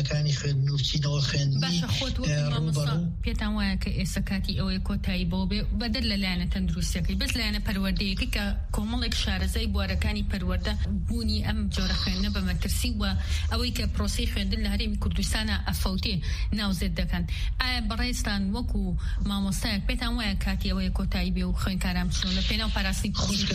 شوێنەکانی خوێندن و بچینەوە خوێندنی ڕوبەڕوو. پێتان وایە کە ئێستا کاتی ئەوەی کۆتایی بۆ بێ بەدەر لەلایەنە تەندروستیەکەی بەس لایەنە پەروەردەیەکی کە کۆمەڵێک شارەزای بوارەکانی پەروەردە بوونی ئەم جۆرە خوێندنە بە مەترسی و ئەوەی کە پرۆسەی خوێندن لە هەرێمی کوردستانە ئەفەوتێ ناوزێت دەکەن. ئایا بەڕێستان وەکو مامۆستایەک پێتان وایە کاتی ئەوەی کۆتایی بێ و خوێندکاران بچون لە پێناو پاراستنی خوشکە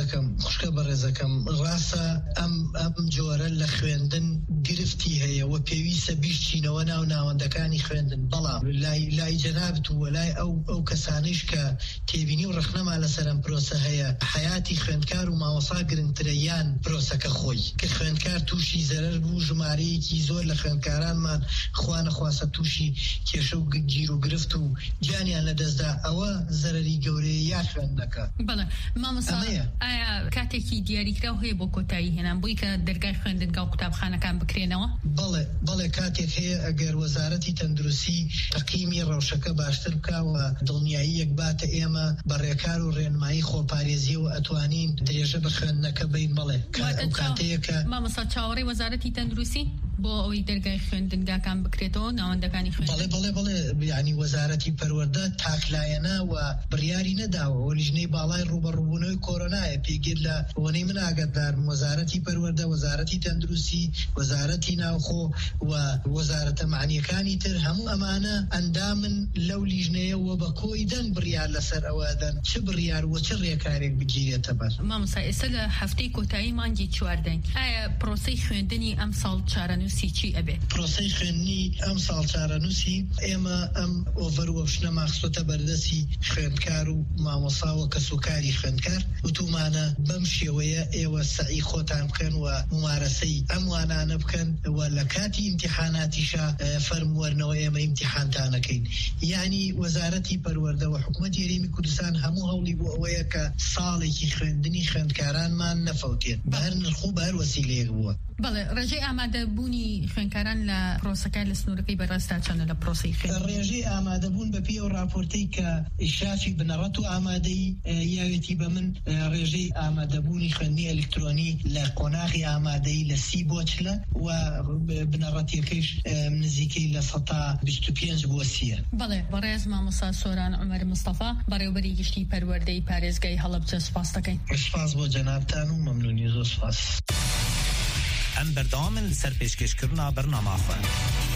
بەڕێزەکەم ڕاستە ئەم جۆرە لە خوێندن گرفتی هەیە و پێویستە بیشتینەوە ناو ناوەندەکانی خوێندن، بەڵام لای جەنابەت و لای ئەو کەسانیش کە تێبینی و ڕخنەما لەسەرم پرۆسە هەیە حیاتی خوێندکار و مامۆستا گرنگترە یان پرۆسەکە خۆی کە خوێندکار تووشی زەرەر بوو ژمارەیەکی زۆر لە خوێندکارانمان خوا نەخواسە تووشی کێشە و گیر و گرفت و جانیان لەدەستدا ئەوە زەرەری گەورەیە یا خوێندنەکە. بەڵێ مامۆستا ئایا کاتێکی دیاریکراو هەیە بۆ کۆتایی هێنان بۆی کە دەرگای خوێندنگا و قوتابخانەکان بکرێنەوە؟ بەڵێ کاتێک هەیە ئەگەر وەزارەتی تەندروستی تەقیمی ڕەوشەکە باشتر بکاوە دڵنیاییەک باتە ئێمە بەڕێکار و ڕێنمایی خۆپارێزیەوە ئەتوانین درێژە بە خوێندنەکە بین. بەڵێ کاتەیە کە مامۆستا چاوەڕێی وەزارەتی تەندروستی بۆ ئەوەی دەرگای خوێندنگاکان بکرێتەوە ناوەندەکانی خوێندن. بەڵێ یعنی وەزارەتی پەروەردە تاکلایەنە و بڕیاری نەداوە و لیژنەی باڵای ڕوبەڕووبوونەوەی کۆرۆنایە پێگیر لە وەنەی من ئاگادارم وەزارەتی پەروەردە، وەزارەتی تەندروستی، وەزارەتی ناوخۆ و وەزارەتە معنیەکانی تر هەموو ئەمانە ئەندامن لەو لیژنەیە و بە کۆی دەن بڕیار لەسەر ئەوەدەن چ بڕیار و چ ڕێکارێک بگیرێتە بەر. مامۆستا ئێستا لە هەفتەی کۆتایی مانگی 14 ئایا پرۆسەی خوێندنی ئەم ساڵ چارەنووسی چی ئەبێ؟ پرۆسەی خوێندنی ئەم ساڵ چارەنووسی ئێمە ئەم ئۆڤەروەشنە ماخسۆتە بەردەسی خوێندکار و مامۆساوە کەسوکاری خوێندکار وتومانە بەم شێوەیە ئێوە سعی خۆتان بکەن و ممارەسەی ئەم وانانە بکەن و لە کاتی ئیمتیحاناتیشە فەرموەرنەوە ئێمە ئیمتیحانتانەکەین. یعنی وەزارەتی پەروەردە و حکوومەتی هەرێمی کوردستان هەموو هەوڵی بۆ ئەوەیە کە ساڵێکی خوێندنی خوێندکارانمان نەفەوتێت بە هەر نرخ و بە هەر وەسیلەیەک بووە. بەڵێ ڕێژەی ئامادەبوونی خوێندکاران لە پرۆسەکە لە سنوورەکەی بەڕاستا چەندە لە پرۆسەی خوێندن؟ ڕێژەی ئامادەبوون بە پێی ئەو راپۆرتەی کە ئیشافی بنەڕەت و ئامادەی یاوێتی بە من ڕێژەی ئامادەبوونی خوێندنی ئەلکترۆنی لە قۆناغی ئامادەی لە 30 بۆ 40 و بنەڕەتیەکەیش نزیکەی لە 125 بۆ 30. بەڵێ بەڕێز مامۆستا سۆران عومەر مستەفا بەڕێوەبەری گشتی پەروەردەی پارێزگای هەڵەبجە سوپاس دەکەین. سوپاس بۆ جەنابتان و مەمنونی زۆر سوپاس. ئەم بەردەوامن لەسەر پێشکەشکردنا بەرنامە خوێن.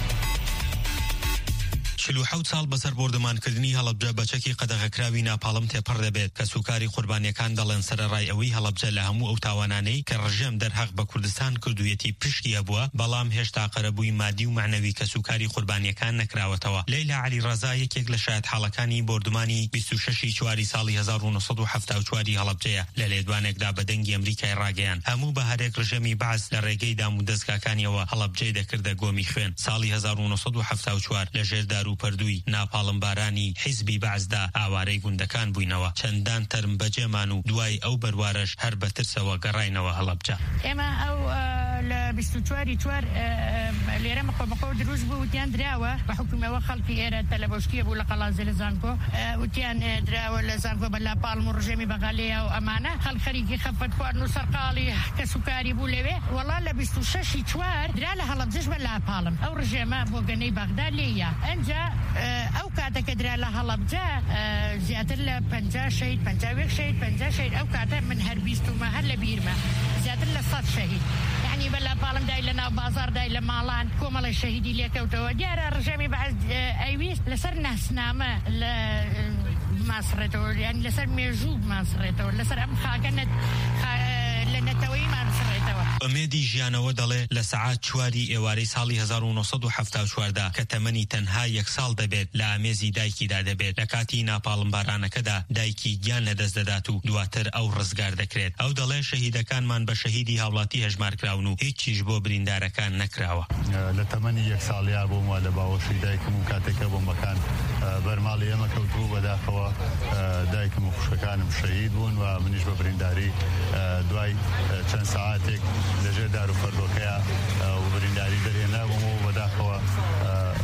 47 ساڵ بەسەر بۆردەمانکردنی هەڵەبجە بەچەکی قەدەغەکراوی ناپاڵم تێپەڕ دەبێت کە سوکاری قوربانیەکان دەڵێن سەرەڕای ئەوەی هەڵەبجە لە هەموو ئەو تاوانانەی کە ڕژێم دەرهەق بە کوردستان کردوویەتی پشتی هەبووە بەڵام هێشتا قەرەبووی مادی و معنەوی کە سوکاری قوربانیەکان نەکراوەتەوە. لەیلا عەلیڕەزا یەکێک لە شایەت حاڵەکانی بۆردەمانی 26 چواری ساڵی 1974 هەڵەبجەیە لە لێدوانێکدا بە دەنگی ئەمریکای ڕاگەیان. هەموو بە هەرێک ڕژێمی بەعز لە ڕێگەی دام و دەستگاکانیەوە هەڵەبجەی دەکردە گۆمی خوێن. ساڵی 1974 لە ژێردار و پەردووی ناپاڵمبارانی حیزبی بەعزدا ئاوارەی گوندەکان بووینەوە. چەندان تەرم بەجێمان و دوای ئەو بەروارەش هەر بە ترسەوە گەڕاینەوە هەڵەبجە. ئێمە ئەو لە 24 چوار لێرە مەخۆ دروست بوو وتیان دراوە بە حکومەوە خەڵکی ئێرە تەلەبەشتیە بوو لە قەڵازێ لە زانکۆ وتیان دراوە لە زانکۆ بە لاپاڵم و ڕژێمی بەغەلەیە و ئەمانە خەڵک خەریکی خەفەت خواردن و سەرقاڵی کە سوکاری بوو لەوێ وەڵا لە 26 چوار درا لە هەڵەبجەش بە لاپاڵم ئەو ڕژێمە بۆ گەنەی بەغدا لێیە ئەنجا ئەو کاتەکە درا لە هەڵەبجە زیاتر لە 50 شەهید 50 شەهید 50 شەهید ئەو کاتە من هەر بیستومە هەر لە بیرمە زیاتر لە 100 شەهید یعنی بە لاپاڵم دای لە ناو بازار دای لە ماڵان کۆمەڵی شەهیدی لێکەوتەوە دیارە ڕژێمی بەعز ئەیویست لەسەر ناسنامە لە ماسڕێتەوە یعنی لەسەر مێژوو ماسڕێتەوە لەسەر ئەم خاکە لە نەتەوەی ماسڕێتەوە. ئەمێدی ژیانەوە دەڵێ لە سەعات 4 ئێوارەی ساڵی 1974دا کە تەمەنی تەنها 1 ساڵ دەبێت لە ئامێزی دایکیدا دەبێت لە کاتی ناپاڵمبارانەکەدا دایکی گیان لەدەست دەدات و دواتر ئەو ڕزگار دەکرێت. ئەو دەڵێ شەهیدەکانمان بە شەهیدی هاوڵاتی هەژمارکراون و هیچیش بۆ بریندارەکان نەکراوە. لە تەمەنی 1 ساڵیا بووم لە باوەشی دایکم و کاتێکە بۆمبەکان بەرماڵی ئێمە کەوتبوو بەداخەوە دایکم و خوشکەکانم شەهید بوون و منیش بە برینداری دوای چەند ساعاتێک لەژێر دار و فەردۆکەیە و برینداری دەرێنابووم و بەداخەوە دایکم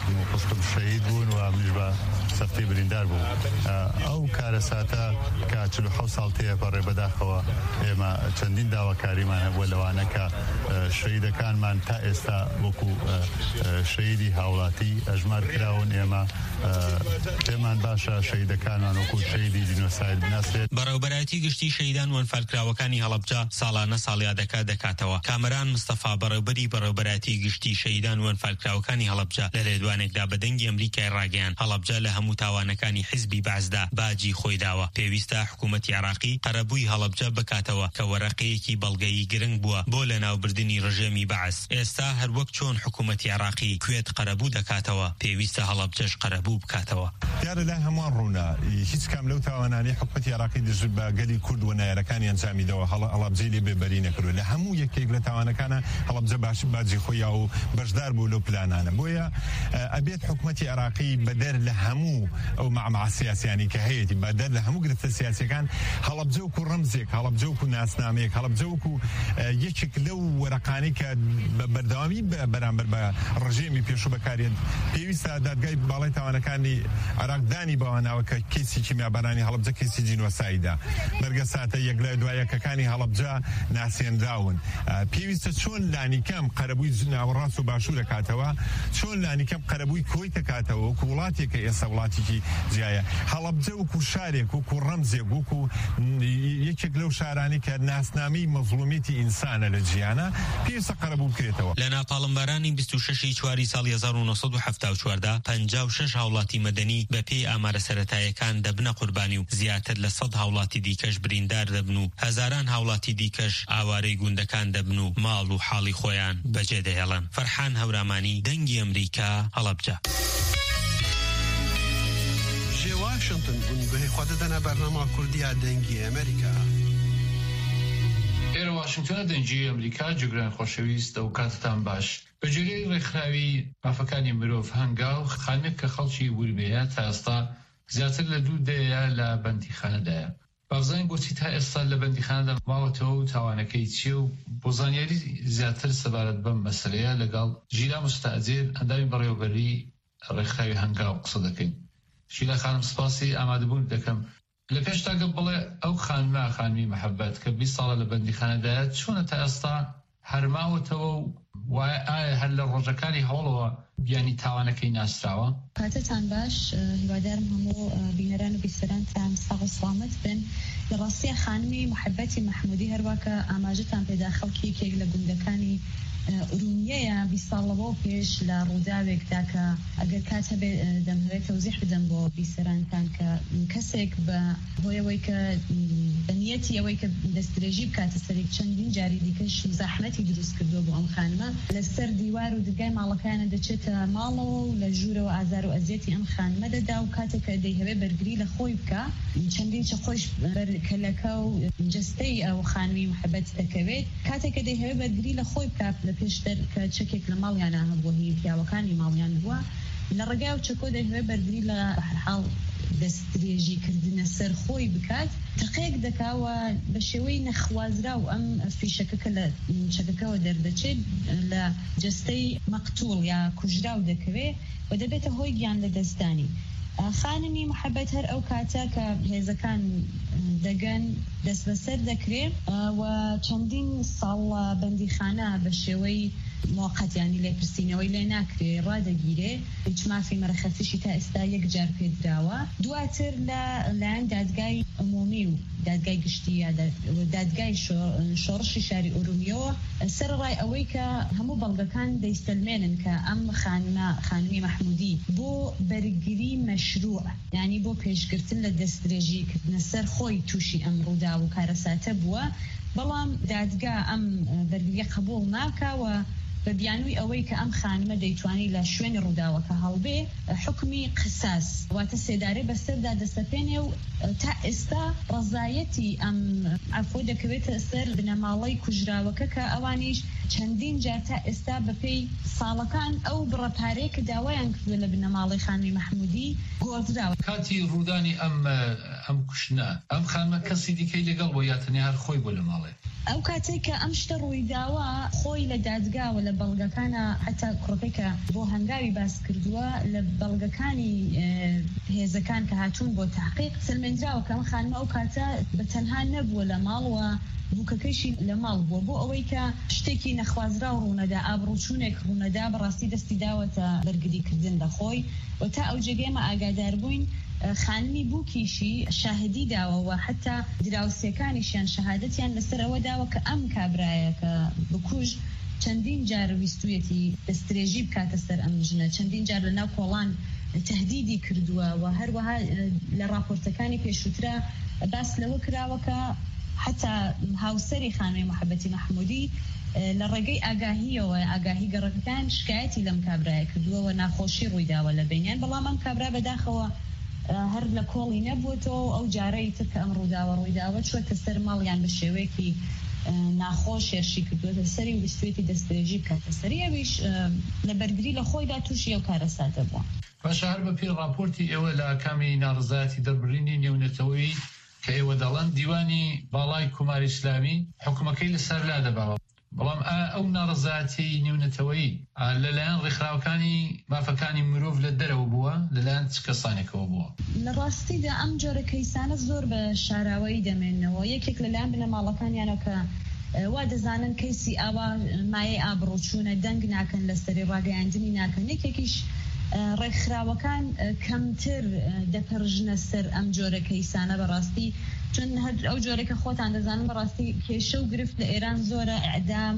قستم شهید بوون و منیش بە سەفتی بریندار بوو. ئەو کارەساتە کە 47 ساڵ تێپەڕێ بەداخەوە ئێمە چەندین داواکاریمان هەبووە لەوانە کە شەهیدەکانمان تا ئێستا وەکو شەهیدی هاوڵاتی ئەژمار کراون. ئێمە پێمان باشە شەهیدەکانمان وەکو شەهیدی جینۆساید بناسرێت. بەڕێوەبەرایەتی گشتی شەهیدان وەنفالکراوەکانی هەڵەبجە ساڵانە ساڵیادەکە دەکاتەوە. کامەران مستەفا بەڕێوەبەری بەڕێوەبەرایەتی گشتی شەهیدان وەنفالکراوەکانی هەڵەبجە لە لێدوانێکدا بە دەنگی ئەمریکای ڕاگەیاند هەڵەبجە لە هەموو تاوانەکانی حیزبی بەعزدا باجی خۆی داوە. پێویستە حکوومەتی عێراقی قەرەبووی هەڵەبجە بکاتەوە کە وەرەقەیەکی بەڵگەیی گرنگ بووە بۆ لەناوبردنی ڕژێمی بەعز. ئێستا هەروەک چۆن حکوومەتی عێراقی کوێت قەرەبوو دەکاتەوە پێویستە هەڵەبجەش قەرەبوو بکاتەوە. دیارە لای هەمووان ڕوونا هیچ کام لەو تاوانانەی حکوومەتی عێراقی دژ بە گەلی کورد و نایەرەکانی ئەنجامیدەوە هەڵەبجەی لێ بێبەری نەکردووە. لە هەموو یەکێک لە تاوانەکانە هەڵەبجە باش باجی خۆی و بەشدار بوو لەو پلانانە. بۆیە ئەبێت حکوومەتی عێراقی بەدەر لە هەموو ئەو مەعمەع سیاسیانی کە هەیەی بەدەر لە هەموو گرفتە سیاسیەکان هەڵەبجە وەکو ڕەمزێک، هەڵەبجە وەکو ناسنامەیەک، هەڵەبجە وەکو یەکێک لەو وەرەقانەی کە بەردەوامی بەرامبەر بە ڕژێمی پێشوو بەکارێن. پێویستە دادگای باڵای تاوانەکانی عێراق دانی بەواناوە کە کێسی کیمیابەرانی هەڵەبجە کێسی جینۆسایدە. بەرگە ساتە یەک لای دوایەکەکانی هەڵەبجە ناسێنراون. پێویستە چۆن لانیکەم قەرەبووی ناوەڕاست و باشوور دەکاتەوە، چۆن لانیکەم قەرەبووی کۆی دەکاتەوە وەکو وڵاتێکە ئێستا وڵاتێکی جیایە. هەڵەبجە وەکو شارێک وەکو ڕەمزێک وەکو یەکێک لەو شارانی کە ناسنامەی مەظلومیەتی ئینسانە لە جیانە پێویستە قەرەبوو بکرێتەوە. لە ناپاڵمبارانی 26 چواری ساڵی 1974دا 56 هاوڵاتی مەدەنی بە پێی ئامارە سەرەتاییەکان دەبنە قوربانی و زیاتر لە 100 هاوڵاتی دیکەش بریندار دەبن و هەزاران هاوڵاتی دیکەش ئاوارەی گوندەکان دەبن و ماڵ و حاڵی خۆیان بەجێ دەهێڵن. فەرحان هەورامانی، دەنگی ئەمریکا، هەڵەبجە. واشنطن بونگوهی خود دەنا بەرنامە کوردیا دەنگی ئەمریکا. ئێرە واشنگتنە دەنگی ئەمریکا جگران خۆشەویست و کاتتان باش. بەجێرەی ڕێکخراوی مافەکانی مرۆڤ هەنگاو خانێک کە خەڵکی وربەیە تا ئێستا زیاتر لە 2 دەیە لە بەندیخانەدایە. بازان گوتی تا ئێستا لە بەندیخانەدا ماوەتەوە و تاوانەکەی چیە و بۆ زانیاری زیاتر سەبارەت بەم مەسەلەیە لەگەڵ ژیلا مستەعجێر ئەندامی بەڕێوەبەری ڕێکخراوی هەنگاو قسە دەکەین. ژیلا خانم سپاسی ئامادەبوون دەکەم. لە پێشتاگە بڵێ ئەو خانمی محەبەت کە 20 ساڵە لە بەندیخانەدایە چۆنە تا ئێستا هەرماوەتەوە و ئایا هەر لە ڕۆژەکانی هەوڵەوە بیانی تاوانەکەی ناسراوە؟ کاتتان باش، هیوادارم هەموو بینەران و بیسەرانتان ساغ و سڵامەت بن. لە ڕاستیە خانمی محەبەتی مەحموودی هەروەکە ئاماژەتان پێدا خەڵکی یەکێک لە گوندەکانی ئورومیەیە 20 ساڵ لەوە پێش لە ڕووداوێکدا کە ئەگەر کات هەبێ دەمەوێت تەوزیح بدەم بۆ بیسەرانتان کە کەسێک بە هۆیەوەی کە بەنیەتی ئەوەی کە دەستدرێژی بکاتە سەرێک چەندین جاری دیکەش زەحمەتی دروست کردووە بۆ ئەم خانمە لەسەر دیوار و دگای ماڵەکانە دەچێتە ماڵەوە و لە ژوورەوە ئازار و ئەزیەتی ئەم خانمە دەدا و کاتێک کە دەیهەوێ بەرگری لە خۆی بکە چەندین چە خۆش کەلەکە و جستەی ئەو خانمی محەبەت دەکەوێت کاتێک کە دەیهەوێ بەرگری لە خۆی بکات لە پێشتر کە چەکێک لە ماڵیانە هەبووە هی پیاوەکانی ماڵیان بووە لە ڕێگای و چەکۆ دەیهەوێ بەرگری لە هەرحاڵ دەستدرێژی کردنە سەر خۆی بکات تەقەیەک دەکاوە بە شێوەی نەخوازرا و ئەم فیشەکە کە لە چەکەکەەوە دەردەچێت لە جستەی مەقتوڵ یا کوژراو دەکەوێت و دەبێتە هۆی گیان لە دەستانی. خانمی محەبەت هەر ئەو کاتە کە هێزەکان دەگەن دەست بەسەر دەکرێت و چەندین ساڵ بەندیخانە بە شێوەی موقەتیانی لێپرسینەوەی لێ ناکرێ ڕادەگیرێ هیچ مافی مەرەخەتیشی تا ئێستا یەکجار پێدراوە. دواتر لە لایەن دادگای عمومی و دادگای گشتی یا دادگای شۆڕشی شاری ئورومیەوە سەرڕای ئەوەی کە هەموو بەڵگەکان دەیستەلمێنن کە ئەم خانمی مەحموودی بۆ بەرگری مەشروع یعنی بۆ پێشگرتن لە دەستدرێژی کردنە سەر خۆی تووشی ئەم ڕوودا و کارەساتە بووە بەڵام دادگا ئەم بەرگریە قبول ناکاوە بە بیانووی ئەوەی کە ئەم خانمە دەیتوانی لە شوێنی ڕووداوەکە هەڵبێ حکمی قساس واتە سێدارێ بەسەردا دەسەپێنێ و تا ئێستا ڕەزایەتی ئەم ئەفۆ دەکەوێتە سەر بنەماڵەی کوژراوەکە کە ئەوانیش چەندین جار تا ئێستا بەپێی ساڵەکان ئەو بڕەپارەیە کە داوایان کردووە لە بنەماڵەی خانمی مەحموودی گۆڕدراوە. کاتی ڕوودانی ئەم کوشتنە ئەم خانمە کەسی دیکەی لەگەڵ بۆ یا تەنیا هەر خۆی بۆ لە ماڵێ؟ ئەو کاتێک کە ئەم شتە ڕوویداوە خۆی لە دادگاوە لە بەڵگەکانە حتا کوڕەکەی کە بۆ هەنگاوی باس کردووە لە بەڵگەکانی هێزەکان کە هاتوون بۆ تحقیق سلمێنراوە کە ئەم خانمە ئەو کاتە بە تەنها نەبووە لە ماڵەوە بووکەکەیشی لە ماڵ بووە بۆ ئەوەی کە شتێکی نەخوازرا و ڕوونەدا ئابڕوچوونێک ڕوونەدا بەڕاستی دەستی داوەتە بەرگریکردن لە خۆی و تا ئەو جێگەمە ئاگادار بووین خانمی بووکیشی شاهدی داوە و حتا دراوسەکانیشیان شەهادەتیان لەسەر ئەوە داوە کە ئەم کابرایە کە بکوژ چەندین جار ویستویەتی دەسترێژی بکاتە سەر ئەم ژنە چەندین جار لە ناو کۆڵان تهدیدی کردووە و هەروەها لە راپۆرتەکانی پێشووترا باس لەوە کراوە کە حتا هاوسەری خانمی محەبەتی محمودی لە ڕێگەی ئاگاهیەوە ئاگاهی گەڕەکەکان شکایەتی لەم کابرایە کردووە و ناخۆشی ڕوویداوە لە بینیان بەڵام ئەم کابرا بەداخەوە هەر لە کۆڵی نەبووەوە ئەو جارەی تر کە ئەم ڕووداوە چوەتە سەر ماڵیان بە شێوەیەکی ناخۆش هێرشی کردووەتە سەری و ویستوێتی دەستدرێژی بکاتە سەری ئەویش لە بەرگری لە خۆیدا تووشی ئەو کارە ساتە بووە. باشە هەر بە پێی راپۆرتی ئێوە لە کامی ناڕزایەتی دەربڕینی نێونەتەوەی کە ئێوە دەڵێن دیوانی باڵای کوماری ئیسلامی حکومەکەی لەسەر لا دەباوە بەڵام ئەو ناڕزایەتی نێونەتەوەی لەلایەن ڕێکخراوەکانی مافەکانی مرۆڤ لە دەرەوە بووە لەلایەن چ کەسانێکەوە بووە؟ لە ڕاستیدا ئەم جۆرە کەیسانە زۆر بە شاراوەیی دەمێنەوە یەکێک لەلایەن بنەماڵەکانیانەوە کە وا دەزانن کەیسی ئاوا مایەی ئابڕۆچوونە دەنگ ناکەن لەسەری ڕاگەیاندنی ناکەن یەکێکیش ڕێکخراوەکان کەمتر دەپەرژنە سەر ئەم جۆرە کەیسانە بەڕاستی چون ئەو جۆرەکە خۆتان دەزانن بەڕاستی کێشە و گرفت لە ئێران زۆرە ئەعدام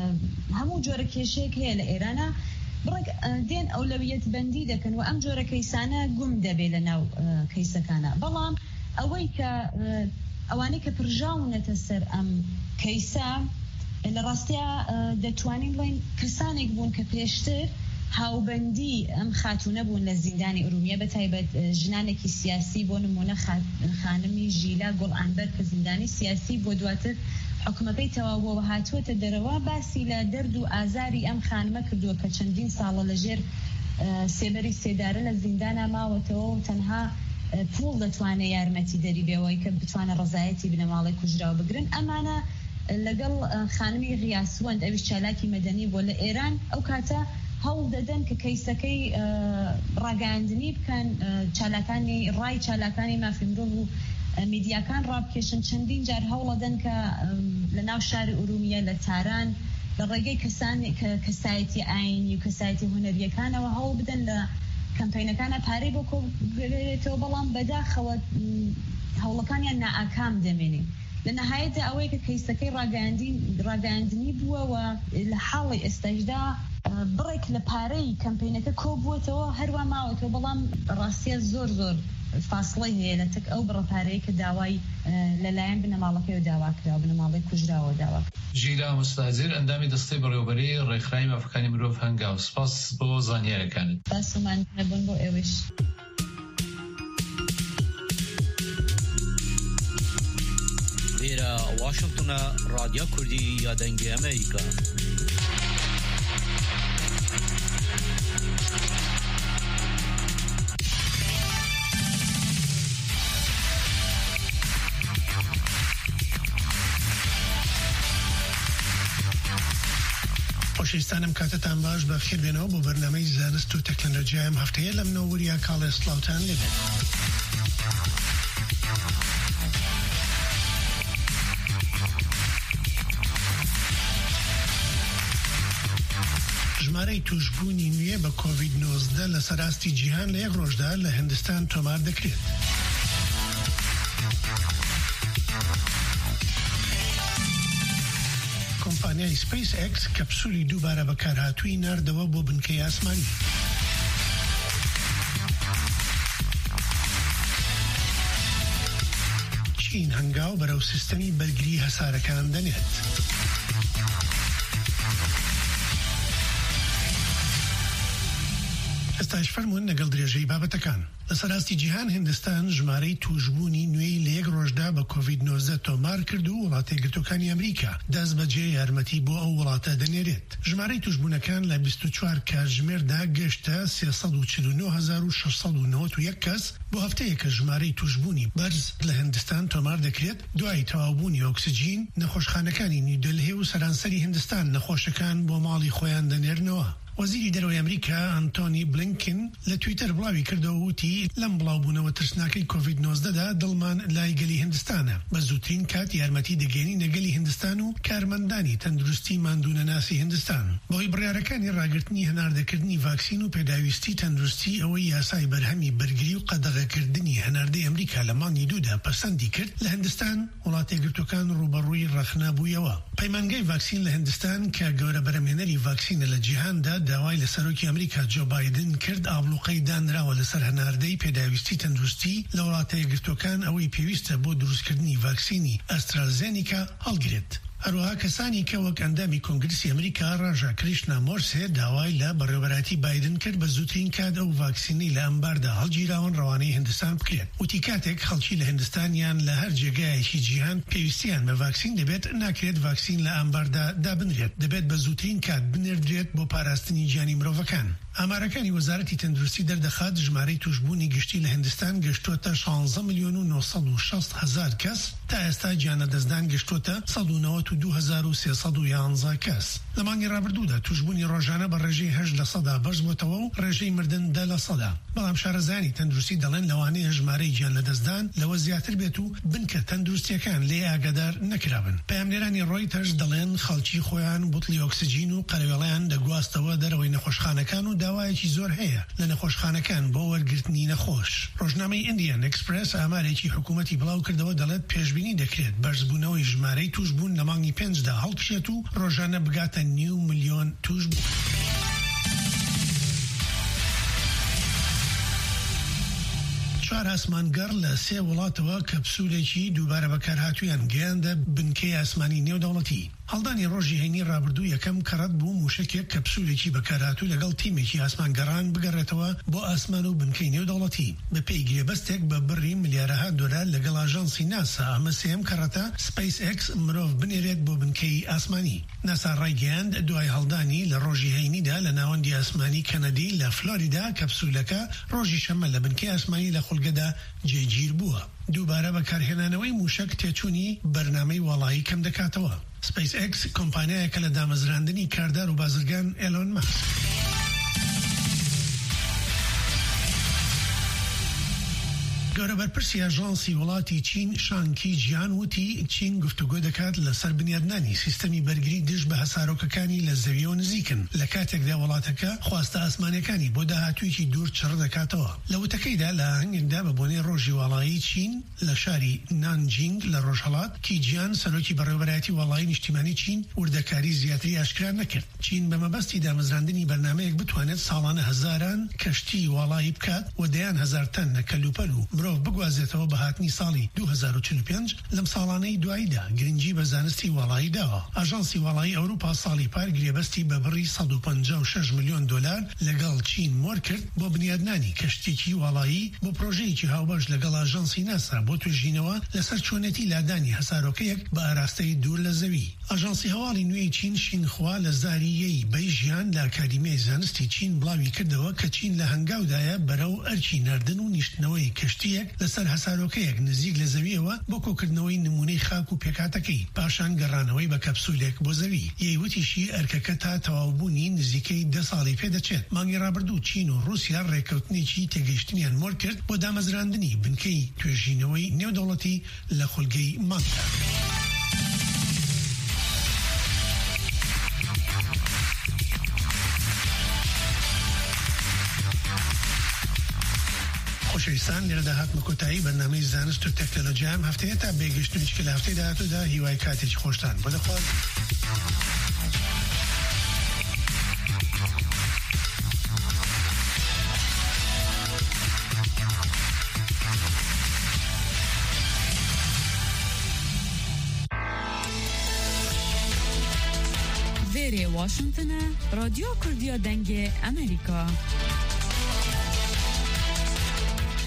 هەموو جۆرە کێشەیەک هەیە لە ئێرانە بڕێک دێن ئەولەویەت بەندی دەکەن و ئەم جۆرە کەیسانە گوم دەبێت لە ناو کەیسەکانە بەڵام ئەوەی کە ئەوانەی کە پرژاونەتە سەر ئەم کەیسە لە ڕاستیە دەتوانین بڵین کەسانێک بوون کە پێشتر هاوبەندی ئەم خاتونە بوون لە زیندانی ئورومیە بەتایبەت ژنانێکی سیاسی بۆ نمونە خانمی ژیلا گوڵئانبەر کە زیندانی سیاسی بۆ دواتر حکومەکەی تەواوەوە هاتووەتە دەرەوە باسی لە دەرد و ئازاری ئەم خانمە کردووە کە چەندین ساڵە لەژێر سێبەری سێدارە لە زیندانە ماوەتەوە و تەنها پوڵ دەتوانێت یارمەتی دەری بێەوەی کە بتوانە ڕزایەتی بنەماڵی کوژراوە بگرن ئەمانە لەگەڵ خانمی غیاسوەند ئەویش چالاکی مەدەنی بۆ لە ئێران ئەو کاتە هەوڵ دەدەن کە کەیسەکەی ڕاگەاندنی بکەن چالاکانی ڕای چالاکانی مافی مرۆڤ و میدیاکان ڕابکێشن چەندین جار هەوڵەدەن کە لە ناو شاری ئورومیە لە تاران لە ڕێگەی کەسایەتی ئاینی و کەسایەتی هونەریەکانەوە هەوڵ بدەن لە کەمپینەکانە پارەی بۆ کۆبێتەوە بەڵام بەداخەوە هەوڵەکانیان نائاکام دەمێنێ لە نەهایەتە ئەوەی کە کەیسەکەی ڕاگەاندنی بووەوە لە حاڵی ئێستاشدا بڕێک لە پارەی کەمپینەکە کۆبووەتەوە هەروە ماوەتەوە بەڵام ڕاستیە زۆر فاصڵی هەیە لە تەک ئەو بڕەپارەیە کە داوای لەلایەن بنەماڵەکەی و داواکراوە بنەماڵی کوژراوە داوا ژیلا مستازیر ئەندامی دەستەی بەڕێوەبەری ڕێکخراوی مافەکانی مرۆڤ هەنگاو سپاس بۆ زانیاریەکانت باسمان نەبوون بۆ ئێوەش لێرە واشنگتنە رادیۆ کوردی یادەنگی ئەمریکا خۆشەویستانم کاتتان باش بە خێر بێنەوە بۆ بەرنامەی زانست و تەکنۆلۆژیایم هەفتەیە لەم نەوەریە کاڵێ سڵاوتان لێبێت. ژمارەی توشبوونی نوێ بە کۆڤید-19 لە سەراستی جیهان لە یەک ڕۆژدا لە هندستان تۆمار دەکرێت. کۆمپانیای سپیس ئێکس کەپسولی دووبارە بەکارهاتووی ناردەوە بۆ بنکەی ئاسمانی. چین هەنگاو بەرەو سیستەمی بەرگری هەسارەکان دەنێت. ئێستاش فەرموون لەگەڵ درێژەی بابەتەکان. لەسەراستی جیهان هندستان ژمارەی توشبوونی نوێی لە یەک ڕۆژدا بە کۆڤید-19 تۆمار کرد و وڵاتە یەکگرتووەکانی ئەمریکا دەست بەجێ یارمەتی بۆ ئەو وڵاتە دەنێرێت. ژمارەی توشبوونەکان لە 24 کاتژمێردا گەشتە 349,691 کەس بۆ هەفتەیە کە ژمارەی توشبوونی بەرز لە هندستان تۆمار دەکرێت دوای تەواوبوونی ئۆکسجین. نەخۆشخانەکانی نیودەلهی و سەرانسەری هندستان نەخۆشەکان بۆ ماڵی خۆیان دەنێرنەوە. وەزیری دەرەوەی ئەمریکا ئەنتۆنی بلینکن لە تویتەر بڵاوی کردەوە وتی لەم بڵاوبوونەوە ترسناکەی کۆڤید-19دا دڵمان لای گەلی هندستانە. بە زووترین کات یارمەتی دەگەێنی نەگەلی هندستان و کارمەندانی تەندروستی ماندوونەناسی هندستان بۆی بڕیارەکانی ڕاگررتنی هەناردەکردنی ڤاکسین و پێداویستی تەندروستی ئەوەی یاسای بەرهەمی بەرگری و قەدەغەکردنی هەناردەی ئەمریکا لە مانگی دوودا پەسەندی کرد. لە هندستان وڵاتە یەکگرتووەکان ڕوبەڕووی ڕەخنەبوویەوە. پەیمانگەی ڤاکسین لە هندستان کە گەورە بەرهەمهێنەری ڤاکسینە لە جیهاندا داوای لە سەرۆکی ئەمریکا جۆ بایدن کرد ئابلوقەی دانراوە لەسەر هەناردەی پێداویستی تەندروستی لە وڵاتە یەکگرتووەکان ئەوەی پێویستە بۆ دروستکردنی ڤاکسینی ئەسترازێنیکا هەڵگرێت. هەروەها کەسانی کە وەک ئەندامی کۆنگرسی ئەمریکا ڕاژا کریشنا مۆرسێ داوای لە بەڕێوەبەراتی بایدن کرد بە زووترین کات ئەو ڤاکسینەی لە ئەمباردا هەڵگیراون ڕەوانەی هندستان بکرێت. وتی کاتێک خەڵکی لە هندستانیان لە هەر جێگایەکی جیهان پێویستیان بە ڤاکسین دەبێت ناکرێت ڤاکسین لە ئەمباردا دابنرێت، دەبێت بە زووترین کات بنێردرێت بۆ پاراستنی گیانی مرۆڤەکان. ئامارەکانی وەزارەتی تەندروستی دەردەخات ژمارەی توشبوونی گشتی لە هندستان گەشتوتە 16,960,000 کەس، تا ئێستا گیانە دەستدان گەشتوتە 192,311 کەس. لە مانگی ڕابردوودا توشبوونی ڕۆژانە بە ڕێژەی 8% بەرز بووتەوە و ڕێژەی مردن 10%. بەڵام شارەزانی تەندروستی دەڵێن لەوانەیە ژمارەی گیان لە دەستدان لەوە زیاتر بێت و بنکە تەندروستیەکان لێ ئاگادار نەکرابن. پەیامنێرانی ڕۆیتەرز دەڵێن خەڵکی خۆیان بوتڵی ئۆکسجین و قەرەوێڵیان دەگواستەوە دەرەوەی نەخۆشخانەکان و داوایەکی زۆر هەیە لە نەخۆشخانەکان بۆ وەرگرتنی نەخۆش. ڕۆژنامەی ئیندیان ئەکسپرێس ئامارێکی حکوومەتی بڵاو کردەوە دەڵێت پێشبینی دەکرێت بەرزبوونەوەی ژمارەی توشبوون لە مانگی 5دا هەڵبژێت و ڕۆژانە بگاتە 9 ملیۆن توشبوون. چوار ئاسمانگەڕ لە 3 وڵاتەوە کەپسولێکی دووبارە بەکارهاتوویان گەیاندە بنکەی ئاسمانی نێودەوڵەتی. هەڵدانی ڕۆژی هەینی ڕابردوو یەکەم کەڕەت بوو موشکێک کەپسولێکی بەکارهاتوو لەگەڵ تیمێکی ئاسمانگەڕان بگەڕێتەوە بۆ ئاسمان و بنکەی نێودەوڵەتی بە پێی گرێبەستێک بە بڕی ملیارەها دۆلار لەگەڵ ئاژانسی ناسا. ئەمە سێم کەڕەتە سپیس ئێکس مرۆڤ بنێرێت بۆ بنکەی ئاسمانی. ناسا ڕایگەیاند دوای هەڵدانی لە ڕۆژی هەینیدا لە ناوەندی ئاسمانی کەنەدی لە فلۆریدا کەپسولەکە ڕۆژی شەمە لە بنکەی ئاسمانی لە خولگەدا جێگیر بووە. دووبارە بەکارهێنانەوەی موشک تێچوونی بەرنامەی وەڵایی کەم دەکاتەوە. سپیس ئێکس کۆمپانیایەکە لە دامەزراندنی کاردار و بازرگان ئێلۆن ماسک. گەورە بەرپرسی ئاژانسی وڵاتی چین شانکی جیان وتی چین گفتوگۆ دەکات لەسەر بنیادنانی سیستەمی بەرگری دژ بە هەسارۆکەکانی لە زەویەوە نزیکن لە کاتێکدا وڵاتەکە خواستە ئاسمانەکانی بۆ داهاتوویەکی دوور چڕ دەکاتەوە. لە وتەکەیدا لە ئاهەنگێکدا بە بۆنەی ڕۆژی وڵایی چین لە شاری نانجینگ لە ڕۆژهەڵات کیجیان سەرۆکی بەڕێوەبەرایەتی وڵایی نیشتیمانی چین وردەکاری زیاتری ئاشکرا نەکرد. چین بە مەبەستی دامەزراندنی بەرنامەیەک بتوانێت ساڵانە هەزاران کەشتی وڵایی بکات و دەیان هەزار تەن نەکەلوپەل و مرۆڤ بگوازێتەوە بە هاتنی ساڵی 2045 لەم ساڵانەی دواییدا گرنگی بە زانستی وڵایی داوە. ئاژانسی وڵایی ئەوروپا ساڵی پار گرێبەستی بە بڕی 156 ملیۆن دۆلار لەگەڵ چین مۆر کرد بۆ بنیادنانی کەشتێکی وڵایی بۆ پرۆژەیەکی هاوبەش لەگەڵ ئاژانسی ناسا بۆ توێژینەوە لەسەر چۆنێتی لادانی هەسارۆکەیەک بە ئاراستەی دوور لە زەوی. ئاژانسی هەواڵی نوێی چین شینخوا لە زاریەی بەیژیان لە ئاکادیمیای زانستی چین بڵاوی کردەوە کە چین لە هەنگاودایە بەرەو ئەرکی ناردن و نیشتنەوەی کەشتیەک لەسەر هەسارۆکەیەک نزیک لە زەویەوە بۆ کۆکردنەوەی نمونەی خاک و پێکاتەکەی پاشان گەڕانەوەی بە کەپسولێک بۆ زەوی. یەیوتیشی ئەرکەکە تا تەواوبوونی نزیکەی 10 ساڵی پێدەچێت. مانگی ڕابردوو چین و رووسیا ڕێکەوتنێکی تێگەیشتنیان مۆر کرد بۆ دامەزراندنی بنکەی توێژینەوەی نێودەوڵەتی لە خولگەی مانتا. خۆشەویستان لێرە داهاتمە کۆتایی بەرنامەی زانست و تەکنۆلۆژیام هەفتەیە تا بێگەشتنیچکە لە هەفتەی داهاتوودا هیوای کاتێکی خۆشتان بۆ دەخوات. وێرێ واشنگتنە رادیۆ کوردیە دەنگێ ئەمریکا.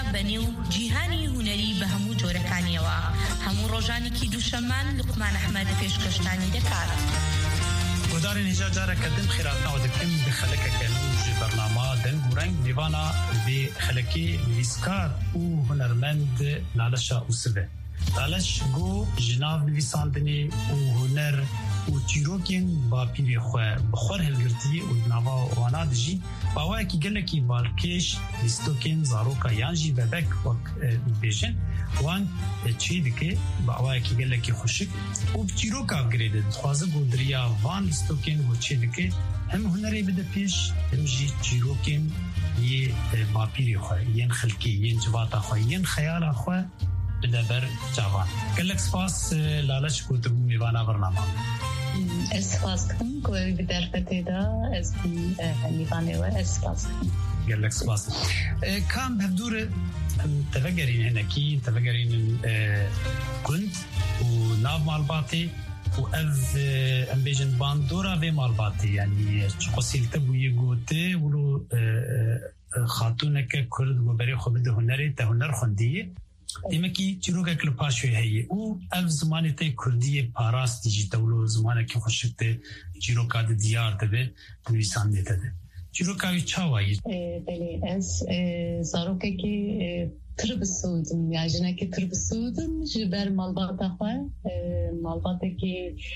بەنێو جیهانی هونەری بە هەموو جۆرەکانیەوە هەموو ڕۆژانێکی دووشەمان لوقمان ئەحمەد پێشکەشتانی دەکات. گۆدارên hêja careke din xêratnawa dikin bi xelekeke nû ji bernama deng û reng mêvana vê xelekê nivîskar û hunermend Laleşa Ûsive. Laleş got ji nav nivîsandinê û huner û çîrokên bapîrê xwe bi xwe hilgirtiyê û di nava wana de jî bawayekî gelekî balkêş lîstokên zaroka yan jî bebek wek dibêjin wan çê dike bawayekî gelekî xweşik û bi çîroka girê de dixwaze gondiriya van lîstokên got çê dike hem hunerê bide pêş hem jî çîrokên yê bapîrê xwe yên xilkê yên civata xwe yên xeyala xwe بلبر جوان گلک سپاس لالش گوتو میوانا برنامه از سپاس کنم که بدرفته دا از میوانه و از سپاس کنم گلک سپاس کام هفدور تفکرین هنکی تفکرین کند و ناو مالباتی و اف ام بیجن باندورا و مالباتی یعنی قصیلته بوی گوته ولو خاتونک کرد و برای خود هنری ته هنر خوندیه دیمکی چیروگه کل پاشوی هیه او اف زمانی تی کردی پاراست دیجی دولو زمانی که خوشکته چیروگه ده دیار ده به نویسان دیده ده چیروگه چاوایی؟ بله از زاروگه که تر بسودم یعنی که تر بسودم جبر مالباتا خواه مالباتا که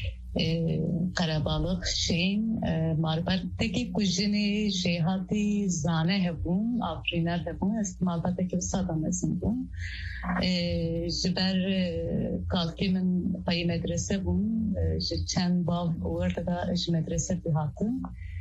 قربالق شین مالباتا کجنی جهاتی زانه هبون آفرینر هبون مالباتا که سادم ازم بون جبر کالکی من پای مدرسه بون چند باو ورده دا مدرسه دیهاتم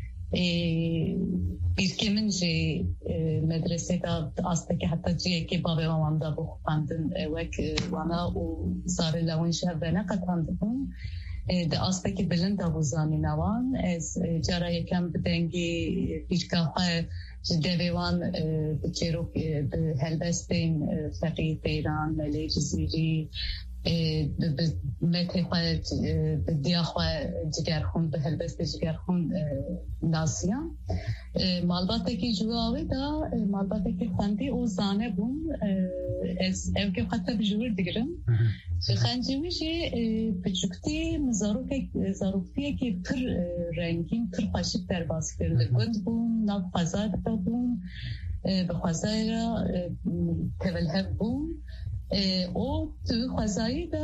بیرکی من جی مدرسه دا آسته که حتی جیه که بابه وام دا بخوندن وک وانا و زاره لون شهر بنا قطعند بون ده آسته که بلند دا بوزانی نوان از جارا یکم بدنگی بیرکا خواه جدویوان بچیروک هلبستین فقید بیران ملی جزیری مته خواهد بدیا خواهد جگرخون به هلبست جگرخون ناسیان مالباته که جواوی دا مالباته که خواندی او زانه بون از او که خواهد بجور دیگرم خانجوی جه بچکتی زاروکتیه که پر رنگین پر خاشق در باز کرده گند بون ناو خزای بون به خزای را تولهب بون او تو خزایی دا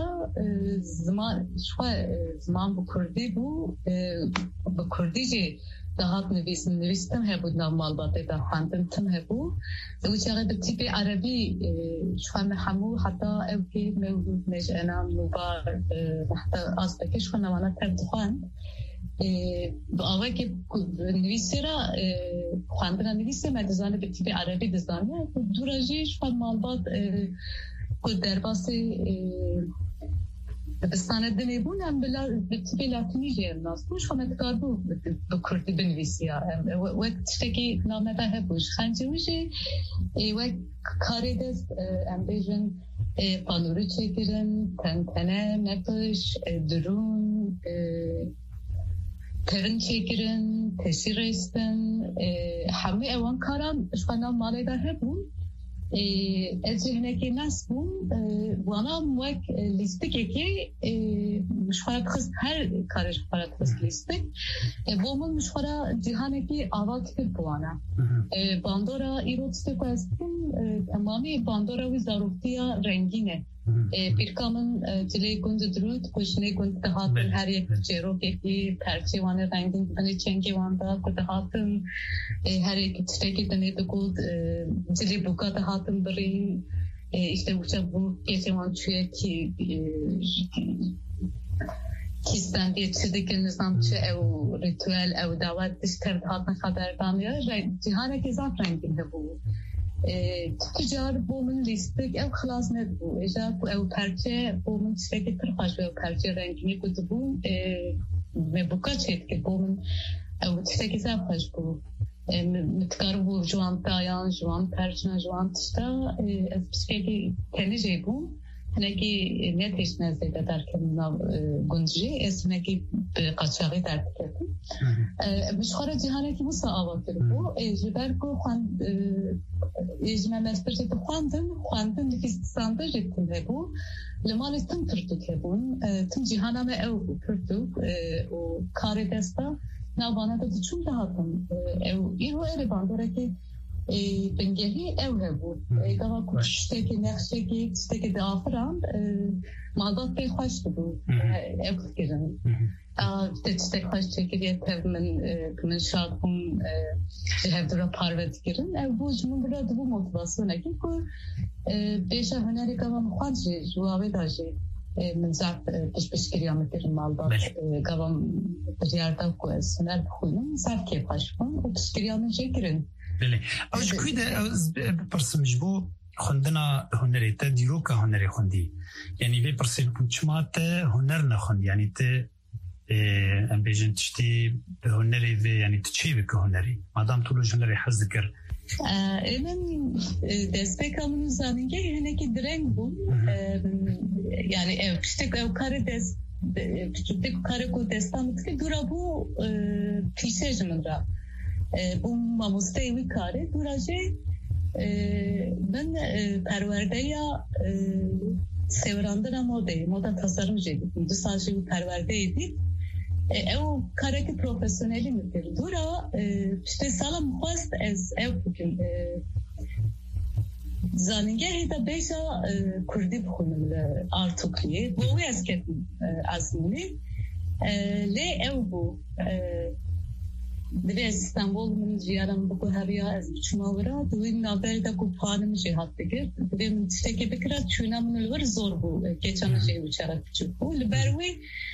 زمان بکردی بو بکردی جه دهات نویستم هبود نام مالباته دا خواندن تم هبو او چاقه به تیپ عربی شوان همو حتی او که موجود نجعنام نوبار حتی آسپکه شوان نوانا ترد خواند آقای که نویسه را خواندن نویسه مدزانه به تیپ عربی دزانه دوراجی شوان مالبات که در باسی بستانه دنی بون هم به تیپ لاتینی جیم ناس بوش خواهد کار بو بکردی بنویسی وقت تشتکی نامه ده بوش خانجوشی وقت کاری دست ام بیجن پانوری چکرن تنتنه نپش درون ترن چکرن تشیر ایستن همه اوان کاران شخوانا مالی ده بون از جهنکی ناس بون وانا موک لیستکی که مشخورت خست هر کارش خورت خست لیستک بومون مشخورا جهانکی آوات کرد بوانا باندورا ایروتسته که هستیم تمامی باندورا وی زاروفتیا رنگینه بیرکامن جلی گند درود کشنه گند دهاتن هر یک جیروک یکی پرچه وانه رنگین بنی چنگی وانده که دهاتن هر یک تشتکی دنه دکود جلی بوکا دهاتن برین işte bu geçen çüye ki kisten diye çizdikleri nizamçı ev ritüel ev davet dişter hatına haberdan ya cihane ki zaten renginde bu ticar bu mun listek ev xalas ne bu eja bu ev perçe bu mun çifteki tırpaş ev perçe rengini kutu bu ve bu kaç etki bu mun ev çifteki zapaş bu متکار بو جوان تایان جوان پرچنا جوان تشتا از پسکی کنی جیبون هناكي نتيش نزيد دركنا گنجی اسمکی قاچاقی درکتیم مش خارج جهانی که موسا آواتر بو جبر کو خوان اجماع مسترجت خواندن لیستانده جتیم هبو لمال تم پرتو هبون تم جهانا ما او پرتو و کار دستا نوانه دو چون دهاتم او ایرو اری باندوره که بنگهی او هبو اگه کشتکی نقشکی کشتکی دافران مالدات که خوش بو او کردن کشتکی خوش چکریه تب من شادم جهت را پارت کردن او بو جمون برای دو موتیواسیونه که بیشه هنری که من خواهد جوابی داشته من زعف بش كريم كريم مالدات قبل رياضة كويس هنر بخونم زعف كيف خشكم وبش كريم شكرن. بله. اوش كويدا برسمج بو خندنا هنري تديروكا هنري خندي يعني بي برسم كنتشمات هنر نخند يعني ت ام بيجن تشتي هنري يعني تشي بك هنري ما دام طول هنري حذكر من desteklamını zanınca yine ki direkt bu yani küçük ev kare küçük kare ko destamıt ki dura bu pişejimindra bu mamusteyi kare duraje ben perverdeya sevrandana moda tasarımcıydı. Bu sadece bir perverdeydi. او کاری که پروفسیونلی می‌کنه دورا işte سالم خواست از او بکن زانینگه هیدا بیشا کردی بخونم آرتوکلیه بوی از کتن ازمونی لی او بو دوی از استانبول من جیارم بکو هریا از بچما ورا دوی نابر دا کو پانم جهات بگیر دوی من تشتکی بکرد چونا من الور زور بو geçen şey uçarak küçük bu liberwi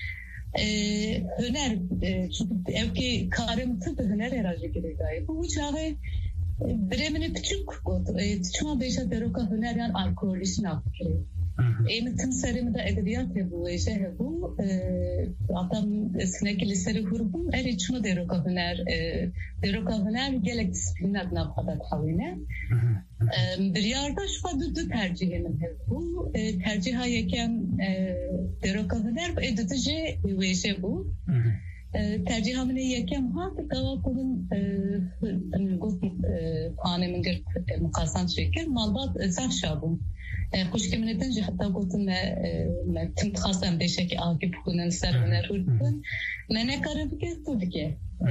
هنر çünkü evki karım tıp hüner herhalde gereği. Bu çağı biremine küçük çoğu beşe deroka hüner yani alkolizm yapıyor. Tüm serimde edebiyat bu işe bu adam sineki liseli hurubum eri çoğu deroka hüner gelek disiplinler ne kadar havine. Bir yerde şu kadar tercihim bu terciha yeken deroka hüner editici bu işe bu tercihimine yeken ha kavakunun panemin gert mukasan şeker malbat zahşabım خوشگمنتن جه حتی گفتم من تیم خواستم بشه که آگه بکنن سر و نرود بکن من نکاره بگه تو دیگه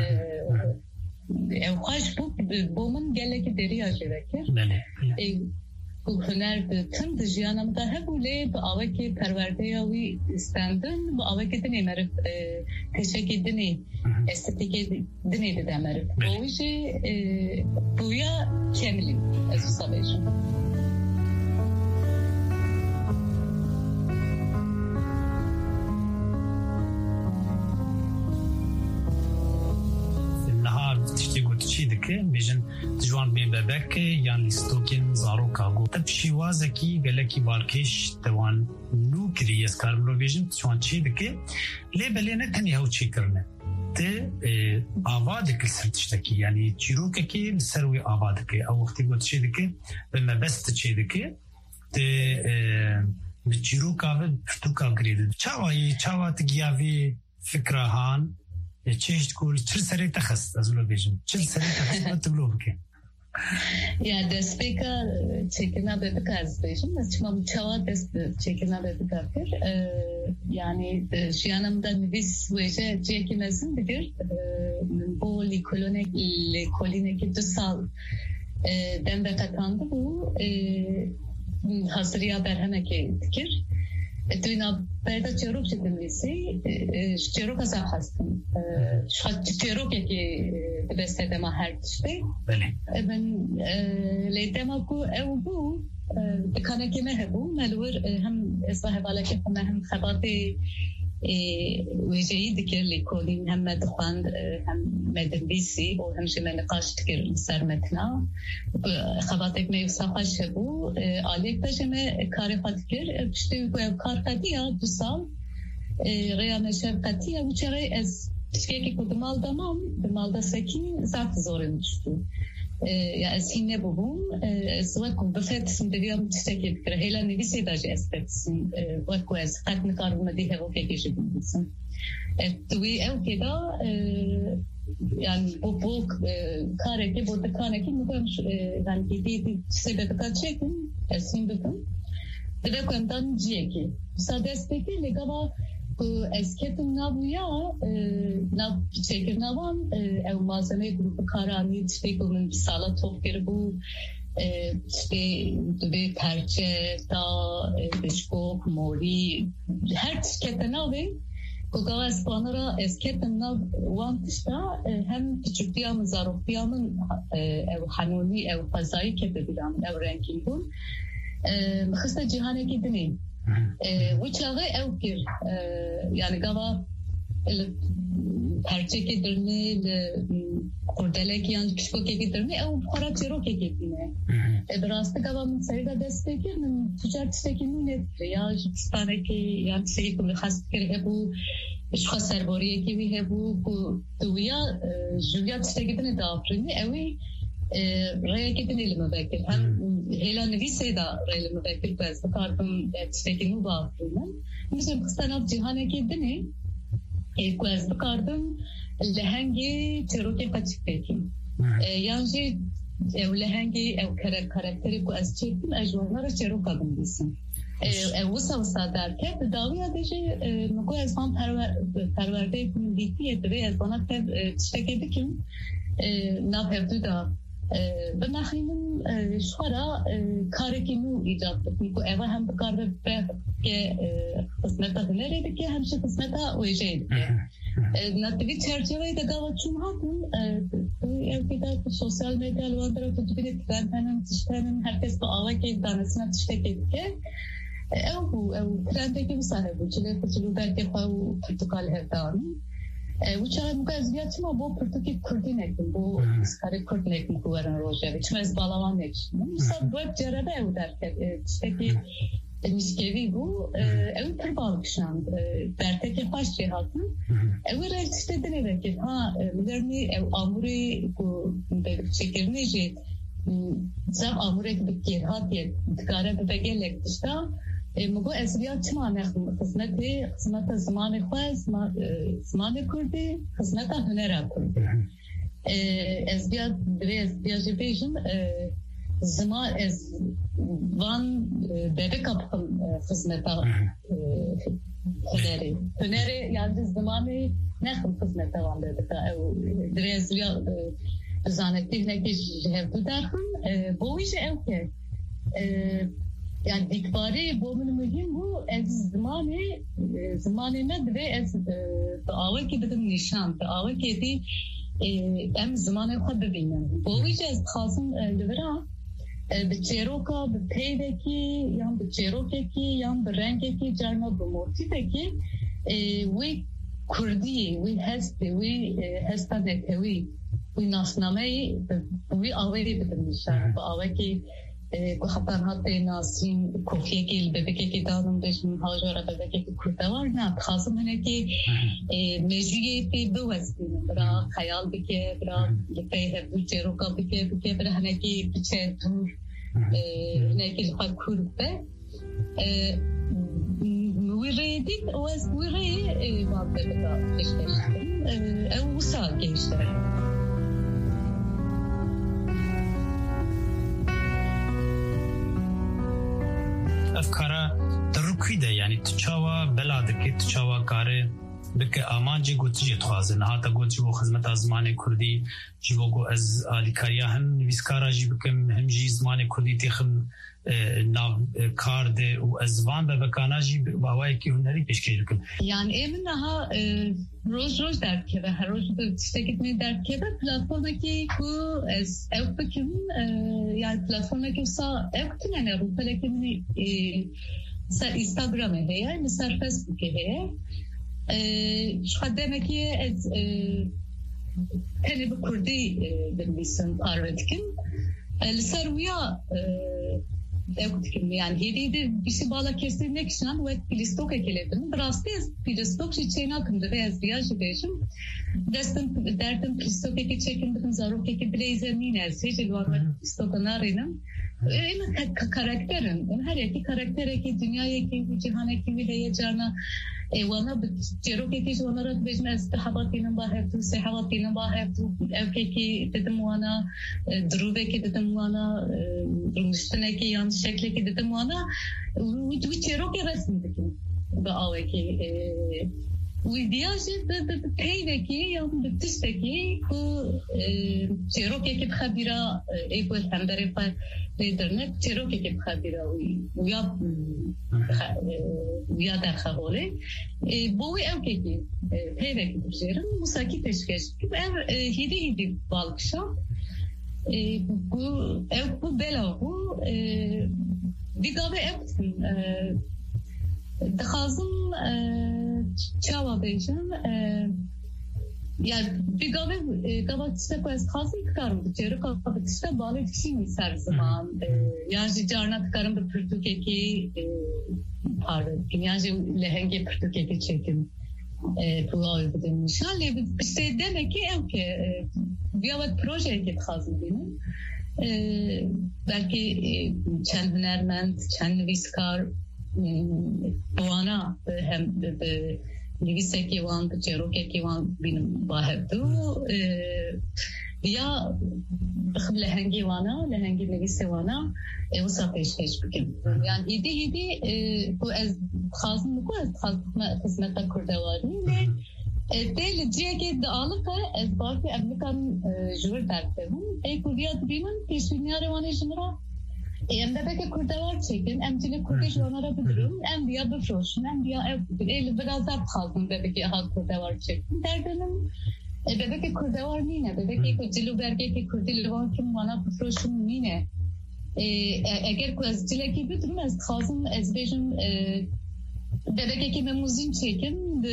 خوش bu من گله که دری آجره کرد bu hüner tüm dışyanımda hep öyle bu avaki perverde yavi istendin bu avaki de ne merif teşekkür edini estetik edini de merif bu işi bu ya kemli az sabajım. بیشتر جوان به بابک یان لیستوکن زارو کاغو تب شیوازه کی گلکی بالکش توان نوکری از کارملو بیشتر جوان چی دکه لیبله نه تنی هاو چی کرنه ته آواز کل سرتشتکی یعنی چیروک کی سروی آواز کی او وقتی گفت چی دکه به مبست چی دکه ته به چیروک آواز تو کاغرید چاوا تگیاوی فکرهان چیش کول چل سری تخست از اون بیشتر چل سری تخست تبلو بکن یا دستیکا چکنا بده از بیشتر مثلا چهار دست چکنا بده کار yani şiyanımda nüvis vece çekimezin bilir bu likolineki 2 sal dembe katandı bu hasriya berhemeki dikir Duyna beyda çerok çetimlisi, çerok azap hastım. Çerok ki bestedema her tişte. Ben leydema ku ev bu, dikane kime hebu, melur hem sahibalı ki hem xabati وجهي ذكر لي كولين هم دخان هم مدرسي وهم شمال نقاش ذكر سرمتنا خباتك ما يوصفش بو عليك تجمع كارفة ذكر بشتوي كار قديا بصال غير نشر قديا وشري از تشكيكي كود مال دمام بمال دا سكين زعف زوري مشتو ya esine bubum swak befetsin deviyam tişteki fikre hela nevisi da jestetsin vakwas katni karuna dihe o kekişibinsin tuvi ev keda yani bu kareki burada kaneki muhtem yani bir sebepten çekin esin bugün ve kandan ciyeki sadesteki legava esketin nabuya nav çekir navan ev malzeme grubu karani tiştekunun sala topkiri bu bir perçe da beşkok mori her tişkete navi Kogava espanara esketin nav vantışta hem küçüklüğümün zarofluğumun ev hanuni ev fazayı ketebilen ev renkin bun Xista cihane gidini Uçağı ev kir yani gava perçe kedirni kurdelek yani pişko kedirni ev para çero kedirni Birastı gavamın sayıda destekir min tüccar tiştekinin nettir ya jibistaneki yani tişteki kulu xastkir hebu şu serboriye gibi hebu ku tuya Julia tiştekidini dağıtırını evi raya gidin elime bekir. Hem hela nevise da raya elime bekir. Bezde kartım tiştekini bağırtırını. Bizim kıstanab cihane gidini bezde kartım lehengi çeroke kaçık bekim. Yani ev lehengi ev karakteri ku az çektim ejvanlara çerok adım bilsin. Ev vısa derken daviya deşe nuku ezvan perverde kumun dikti ve ezvana tiştekedi kim nafevdu da بناخینم شورا کاری که نو ایجاد کنیم که اول هم بکاره که قسمت هنری دیگه همشه قسمت ویژه دیگه نتیجه چرچوه دگاه چون هاتون evde sosyal medya alanlara tutabilir trendlerin tiştenin herkes bu ava ki danesine tiştek ki bu trendeki bir sahibi çile fıçılı belki bu portakal hevdanı Uçağı mugaziyatı mı bu Portekil Kürdi nekim bu skari Kürdi nekim kuvaran rojevi çmez balavan nekim. Mesela bu cerebe ev derken tişteki miskeri bu ev tırbalık şan derteki baş cihatın ev rel tiştedin eve ki ha milerni ev amuri bu çekirini jet zam amuri bir kirhat diye tıkara bir gelek tişta مگو ازویا چمانه خدمت زمان خواه زمان کردی خدمت هنر کردی ازویا جبیجم زمان از وان ببک کپم خدمت هنری یعنی زمانی نخم خدمت وان ببک دوی ازویا بزانتی نکی جهبدو درخم بویش او که Yani dikbari bu mühim bu ez zamanı ve ez dava ki dedim nişan dava ki di em zamanı xwe bibînin bu wî ez dixwazim li vir bi çêroka bi peydekî yan bi çêrokekî yan bi rengekî carna bi motifekî wî Kurdiyê wî hestê wî hesta netewî wî nasnameyî wî awêrê bidin nişan bi awekî خطر هاته ناسین کوفیه کی ببکه کی دادم بهشون هاجورا ببکه کی کرده var نه خاصم هنه کی مجیه پی دو وسیله برا خیال بکه برا لپی هبو چروکا بکه برا هنه کی بچه دور هنه کی لخواه کرده ویریدید از ویری واقع بدا کشتشتن او وسال گشتن افکارا دروکیده یعنی تچاوا بلادکی تچاوا کاره بکه آمانجی گوتی جتخوازن هاتا گوتی و خدمت زمان کردی جیوگو از آلیکاریا هم نویسکارا جی بکم هم جی زمان کردی تیخم ناو کارده و ازوان ببکانا جی باوایی که هنری پیشکش بکم yani emin daha roz derk kebe her roz işte gitmeyi derk kebe platformdaki bu ev bakım yani platformdaki sa ev tünene bu pelekimini Instagram'e heye mesela Facebook'e heye şu demek ki tane bu kurdi bilmişsin arvetkin Lisarwiya yani hediyede bir şey bağla kesilmek için ve pilistok ekledim. Biraz da pilistok çiçeğine akımda ve ezbiyajı beşim. دردم پریستوکی که چکن بدم زاروکی که بلیزه مینه سیجل واقع پریستوکا نارینم اینا کاراکترن اون هر یکی کاراکتره که دنیایی که جهانی که میله جانا وانا بتجروکی که وانا رد بجم از حواتینم با هفتو سه حواتینم با هفتو اوکی که دتم وانا دروبه که دتم وانا رمشتنه که یان شکلی که دتم وانا و جروکی رسم بکن با آوه که ویدیاجی پیدکی یا بتشتکی که چیروکی که بخبیره ای بود هم داره پر اینترنت چیروکی که بخبیره ویا در خواله بوی او که پیدکی بشیرم مساکی تشکش که هیدی بالکشم او بلا او دیگه او دخازم چاوا بیشم یا بیگاوه تشته از خاصی کارم بچه رو که تشته بالا تشینی سر زمان یعنی جارنا کارم به پرتوکی پارد یعنی لهنگی پرتوکی چکم پولای بدم نشان لیبی بسته دنه که او که بیاود پروژه که خاصی بینم بلکه چند هنرمند چند نویسکار وانا هم نویسه که وان بچه‌روکه که وان بینم با هفتو یا بخب لهنگی وانا لهنگی نویسه وانا وصا پیش بکن یعنی هیدی کو از خازم کو از خدمت کردواری دل جیه که دعالقه از باقی امریکان جور درتهم ای کلیات بینن پیشونیار وانی جمرا ام ده که کردوار چکن ام تیله کردش وانارا بدرم ام بیا بفروشن ام بیا ایل برازر خالدم ده که ها کردوار چکن دردنم ده که کردوار مینه ده که جلو برگه که کردی لوان که وانا بفروشن مینه اگر که از جله که بدرم از خازم از بیشم ده که موزین چکن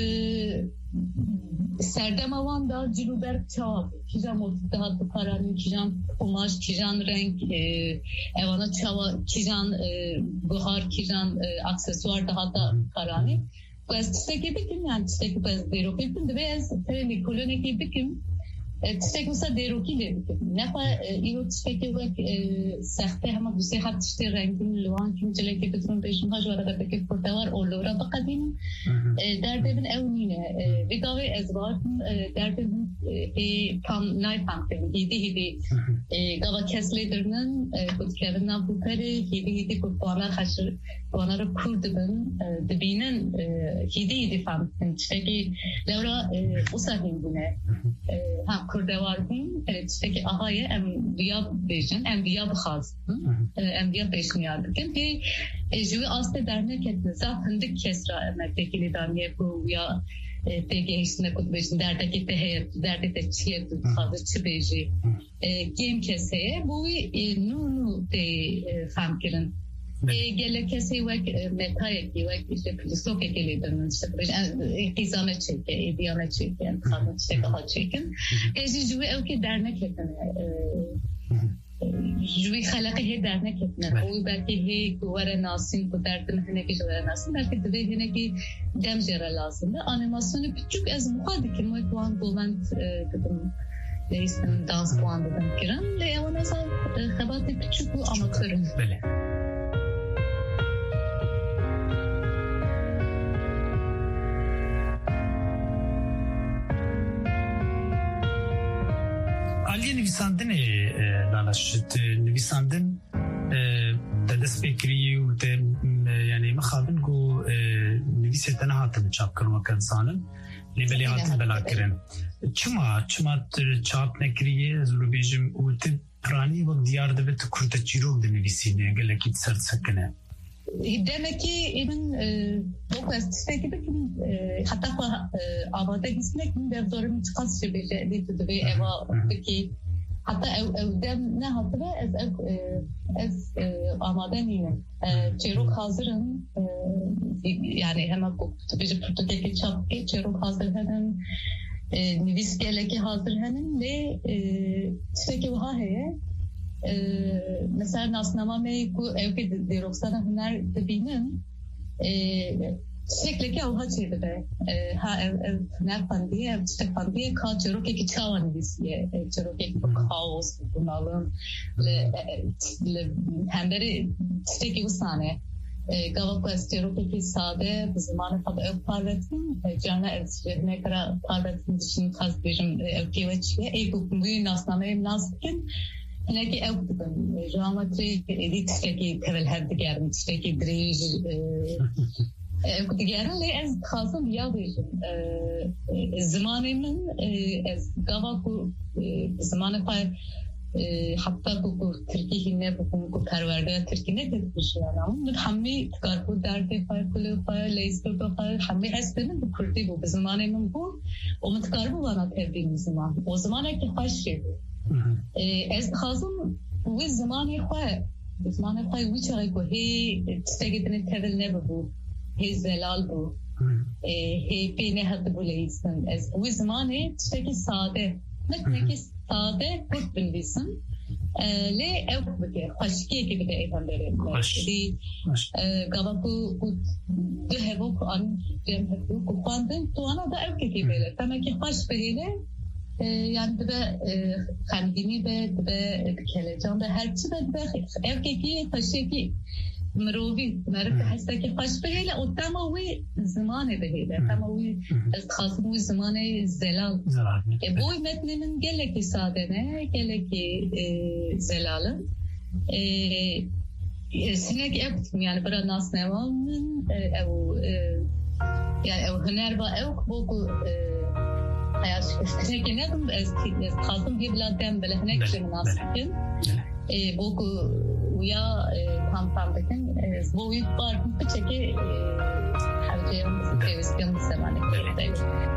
سردم آوان دا جلو برگ چاب کیجان مطلقات بکارانی کیجان قماش کیجان رنگ ایوانا چاوا کیجان بخار کیجان اکسسوار دا حتا کارانی و از تشتکی بکیم یعنی تشتکی باز دیروکی بکیم دوی از نیکولونکی بکیم تشتکی بسا دیروکی لی بکیم نخوا ایو تشتکی وک سخته همه بسی حب تشتی رنگین لوان کم جلکی بترون بیشون ها جوارا بکی پرتوار اولورا بقدیم درده بین اونینه بگاوی از باقیم درده بین نای پامتیم هیدی گاوا کسلی درنن بود کردن نبوکره هیدی بود بانا خشر بانا رو کرد بین دبینن هیدی فامتیم چطکی لورا اصاقیم بونه هم کردوار بین چطکی آهای ام بیا بیشن ام بیا بخواستم ام بیا بیشنیار بکن که جوی آسته درنه کتنه زا هندک کس را مکتکیلی دانیه بو یا تیگه هیچنه کد بیشن دردکی تهیر دردی چیه تو خواهد چی بیشی گیم کسه بوی نو تی فهم کرن گله کسی وک متای کی وک işte filosofi geliyorlar işte izame çeke idiyame çeke kanun çeke ha çeken juvi ev ki dernek etene juvi xalaqi he dernek etene o belki he kuvara nasin bu derdin hene ki kuvara nasin belki de hene ki demjera lazım animasyonu küçük az muhadi ki mo puan bulan dedim değilsin dans puan dedim kiran le ona sa xabatı küçük bu amatörüm böyle علی نویساندن لالاشت نویساندن دست فکری و یعنی مخابن کو نویسه تنها هاتم چاپ کرم کنسانن لیبلی هاتم بلا کرن چما چاپ نکریه زلو بیجم و پرانی و دیار دبت کرده چیروک دنویسینه گلکی سرد سکنه demek ki even bu kasteki de hatta abade gitmek de zorum çıkası bir de eva ki hatta evden ne hatıra ez amadeniye çerok hazırım yani hemen bu bir prototeki çapki çerok hazır hemen nivis geleki hazır hemen ve ki bu heye mesela nasnama me ku evke de roksana hüner de binin شکلی او ها چیده به ها نفندیه استفندیه که جروکی که چاوان بیسیه جروکی که کاوس بنالم هندری تکی وسانه گاوا پس جروکی که ساده به زمان خود او پاردیم جانا از نکرا پاردیم دشین خاص بیشم کیوه چیه ای بکنی ناسنامه ناسکن هناك أوقات جامتري إديت تلاقي كذا هاد دقارن تلاقي دريج دقارن لي أز خاصة ياضي الزمان من أز قابكو زمان قا حتى كو تركي هنا بكون كارواردة تركي نت بشيانا متحمي تكاربو دارتي فاي كله فاي ليستو فاي حمي حسبنا بكرتي بو بزمان من بو ومتكاربو وانا تهدي زمان وزمانك تخشي از خازم وی زمانی خواه وی چرای که هی تستگیدن تدل نبود هی زلال بود هی پینه حد بولیستن از وی زمانی تستگی ساده نکنه ساده بود بندیسن لی او بگه خشکی که بده ایتان داریم دی گاوا کو دو هبو که آن جم هبو که خواندن تو آنها دا او که بیله تمه که خوش بهیله yani de kendini de keleceğim de her şey de evdeki taşıyıcı مروي معرفة حسك خاش بهيلا وتموي زمان بهيلا تموي خاصموي زمان زلال بوي متن من قالك سادنا قالك زلال سنك أبتم يعني برا ناس نوام أو يعني أو هنر أو بوكو سنك ندم خاصم بلادم بله هناك شيء مناسبين بوكو ويا كامبامبكن بوي بار بتشكي حاجة مستوى الزمان كده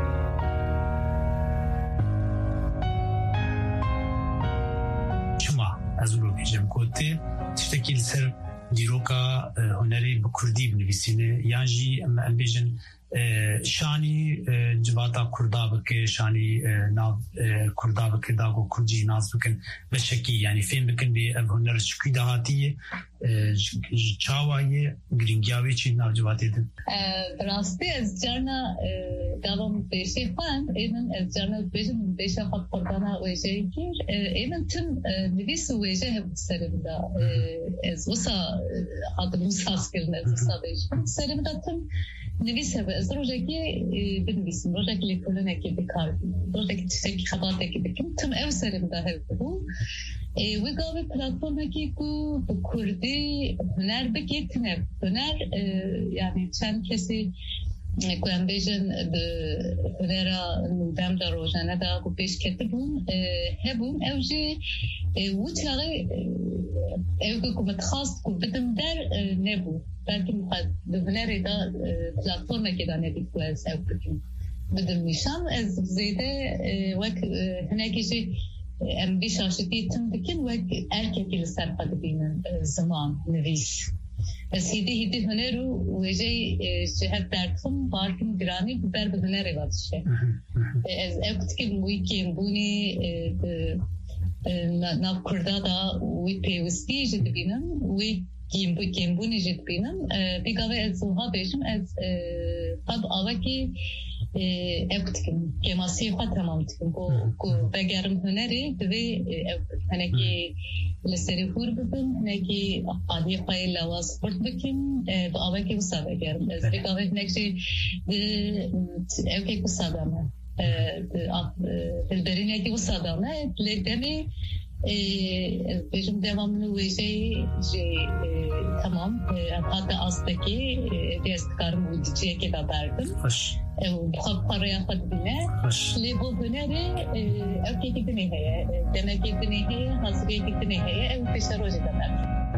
شما أزولو بيجم كوتي تشتكي لسر ديروكا هنري بكردي بنفسينه يانجي أما بيجن شانی جواتا کردا بکه شانی ناو کردا بکه داغو کردی ناز بکن بشکی یعنی فهم بکن به هنر شکی دهاتیه چاوایه گرینگیاوی چی ناو جواتی دن راستی از جرنا داوم بیشی خوان ایمن از جرنا بیشی خود کردانا ویجه گیر ایمن تم نویس ویجه هب سرم دا از وسا آدم مساس کرن از وسا بیشم سرم دا تم نویسه از روزکی بنویسم روزکی لیکولن کی بکار روزکی تسکی خبرات کی بکم تم او سرم ده بود و گاوی پلتفرم کی کو کردی هنر بکیتنه هنر یعنی چند کسی کوام بیشن هنرا نودم در روزانه دا کو پیش کتبون هبون اوجی وچاره او کو متخصص کو بدم در نبود belki هنری دا پلتفرم که دانه دیگه از او بکنم بدم میشم از زیده وک هنگیجی ام بیشاشتی تم بکن وک erkek ile serpade binen zaman nefis. از هیدی هنرو وجه شهر درتم بارکن گرانی ببر به هنری وادشه. از اوقات که ویکیم بونی ناب کرده دا وی پیوستی جد بینم وی گیم بونی جد بینم دیگه از اونها بیشم از قد آوکی اوقات که ماسی خود تمام تیم کو بگرم هنری دوی هنگی لسری خور بکن هنگی آدی خواهی لواز خورد بکن با آوکی بسا بگرم از دیگه هنگی اوکی بسا دامه دلبرینه که بسا دامه لیدمی بیشم devamlı tamam hatta astaki destekarım uydiciye ki da derdim. Bu paraya kadine. Le bu hüneri erkek gittiğine heye, demek gittiğine heye, hazırlığa gittiğine heye, ev peşe roje demek.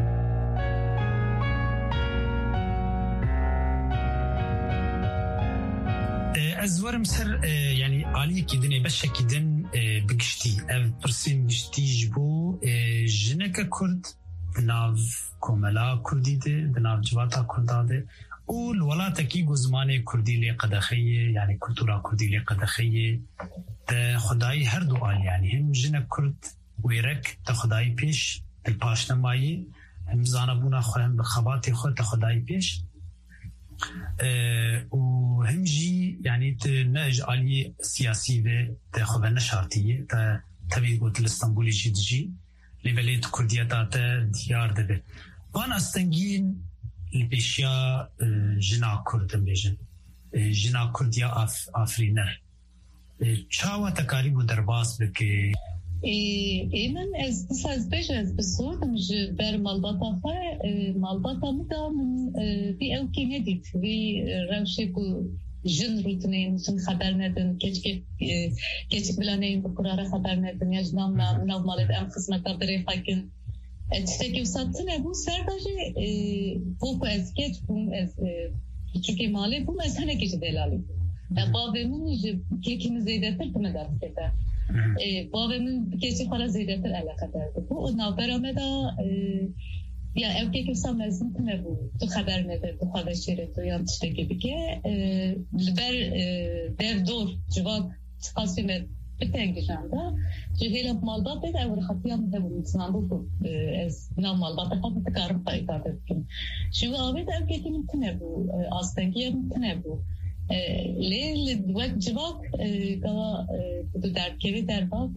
از ورم سر يعني عالی کدنی بشه کدن بگشتی اف پرسیم گشتی جبو جنک کرد بناو کوملا کردی ده بناو جواتا کردا ده اول ولاتا کی گزمان کردی لی قدخیه یعنی کلتورا کردی لی قدخیه ده خدای هر دو آل یعنی هم جنک کرد ویرک ده خدای پیش الپاشنمایی هم زانبونا خو هم بخباتی خود ده خدای پیش وهمجي يعني تناج علي سياسي به تاخذنا شرطية تبي قلت الاسطنبولي جي لبلاد كردية تاتا ديار دبي وانا استنجين البيشيا جنا كردن بيجن جنا كردية افرينر چاوا تقاريب درباس بكي من از بجز بصوت مش بر مالباطا مالباطا مدا من في او كي نديت في روشكو جن روتنين سن خبر ندن كيش بلانين بقرار خبر ندن يجنام ناو مالد ام خدمتا بري خاكن تشتكي وساتنا بو سرداجي بوكو از كيش بوم از كيكي مالي بوم از هنه كيش دلالي بابمون كيكي زيدتر تمدار كده بابمون كيشي خلا زيدتر علاقه دارد بو ناوبرامدا یا اوکی که سام لازم نبود تو خبر نده تو خبر شیره تو یا تشتکی بکه لبر در دور جواب قاسم بتنگشنده جهیل مالبات بده اول خطیام نبود مثلا بود از نام مالبات خود تکارم پیدا بکن شو آمد اوکی که نبود آستانگی نبود لیل وقت جواب کلا تو درکی در باغ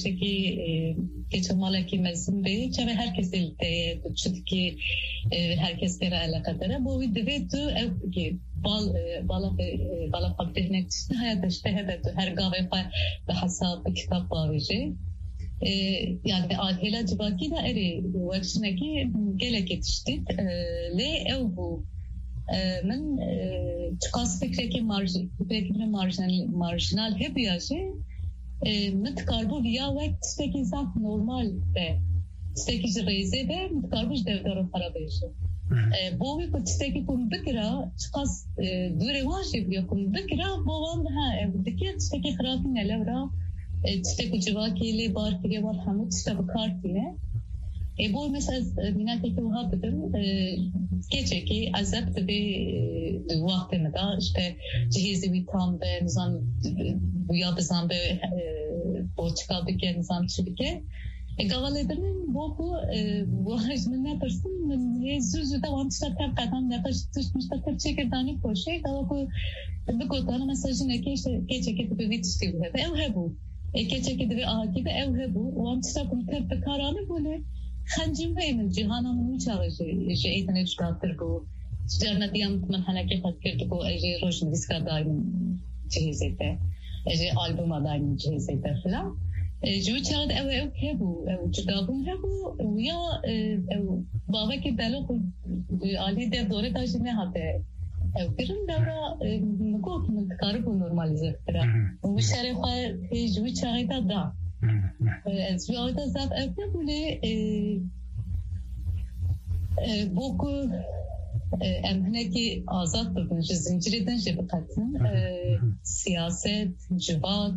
که مالکی مزن به چه هرکس دلته تو چت که هرکس در علاقه داره باید دوید تو که بالا فکر نکشته هایش به تو هر گاوی به حساب کتاب باویجه yani ahela cibaki da eri vaksineki gelek tiştit le ev bu من تقاس فكرة مارجنال هب ياشي متقاربو بيا وقت تستكي زاك نورمال به تستكي جريزي به متقاربوش devdaro خرابيشو بوي كنت تستكي كون بكرة تقاس دوري واجب بيا كون بكرة بوان ها بدكي تستكي خرابي نلورا تستكي جواكي لي بار كري وار حمود تستكي كارتينه بو مثلا میناتی که وها بدم کیچه که عذاب به وقت مدا işte cihazı bir tam به نظام یا بزن به پوچکا بکن نظام چی بکن گاوالدرن بو هجمن نپرسن من زوزو دا وان تشتر قدم نپرس مشتر چکردانی کوشه گاوا بگوتان مساج نکیشه کیچه که به ویتشتی بوده او هبو کیچه که به آگی به او هبو وان تشتر کنتر بکارانه بوله خنجم من جهانا من چاوشه ایتن اشکاتر کو جرنتیام من حنکه فکر تو اجی روش دیسکا دایم چیزیته اجی آلبوم دایم چیزیته فلا جو چاد او هبو او جدابون هبو ویا بابا کی بلو عالی در دوره داشتیم هاته او بیرون دورا مگو من کارو نورمالیزه کرد و شرفا جو چاد دا از جواد زاد افنبوله بوکو امهنکی آزاد ببین زنجیردن جه بقتن سیاست جواد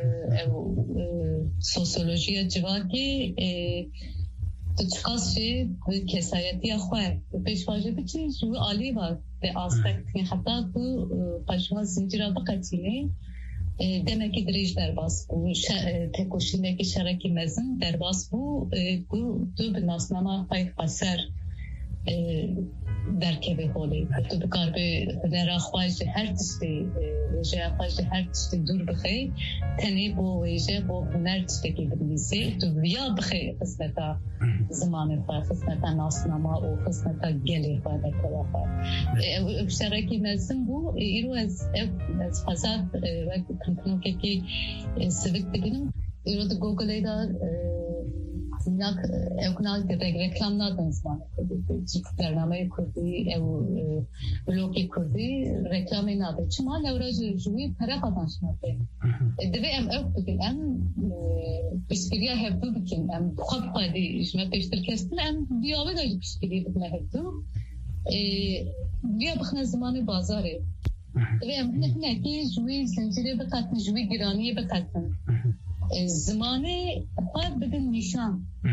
سوسیولوژی جوادی تشخاص جه کسایتی خواه پیشواجه بچه جو عالی با به آستکتین حتی تو قشوها زنجیره بقتینه demek ki dirij derbas bu tekoşindeki şereki mezin derbas bu du nasnama payık baser derkebe holi tu bikarbe nera xwajı her tişti xwajı her tişti dur bixey tenê bo wêje bo huner tiştekî bidivîsê tu viya bixey xismeta zimanê xwe xismeta nasnama û xismeta gelê xwe derkeva xwe ew şerekî mezin bû îro ez xweza wek pinokekî sivik dibinim îro di Googleê da Sinak evknal reklamlardan zaman برنامه کردی او بلوکی کردی رکلامی ناده چون ما لوراج جوی پره قدان شناده دوی ام او بکن ام بشکریه هفدو بکن ام خواب قدی شما پیشتر کستن ام بیاوه داج بشکریه بکن هفدو بیا بخنه زمان بازاره دوی ام هنه که جوی زنجیره بقتن جوی گرانیه بقتن زمانه خواهد بدن نشان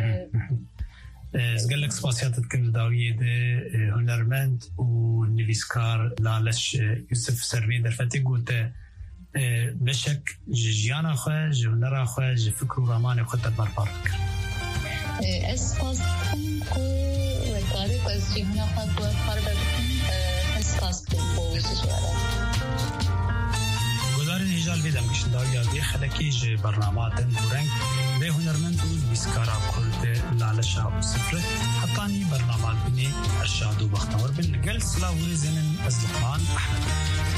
از گلک سپاسیاتت کن داویه ده هنرمند و نویسکار لالش یوسف سروی در فتی گوته بشک جیانا خواه جهنرا خواه جفکر و رامان خود در برپار بکر از خواستم که وکاری که از جهنرا خواه برپار بکن از خواستم خلکی ج برنامه دن گورنگ به هنرمند و نویسکارا کرد لالشا و سفر حتانی برنامه بینی ارشاد و بختور بن لگل سلاوری زنن از لقمان احمد